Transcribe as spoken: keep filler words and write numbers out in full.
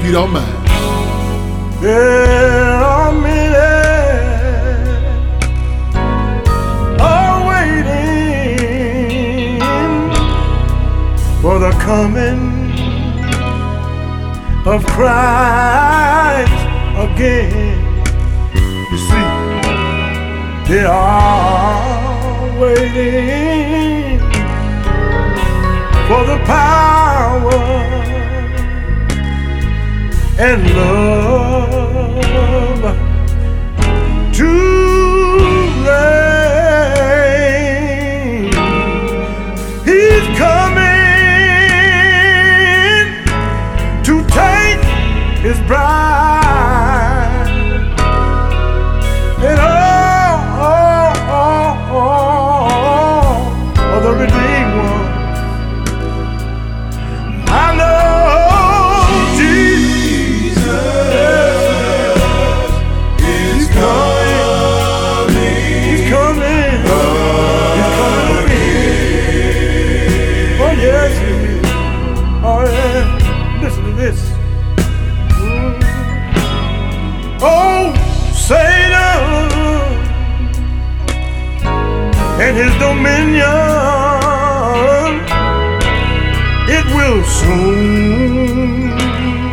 you don't mind. There are many are waiting for the coming of Christ again. You see, they are waiting for the power and love to reign. He's coming to take his bride, and all, all, all, all of the redeemed ones. I know this. Mm. Oh, Satan and his dominion, it will soon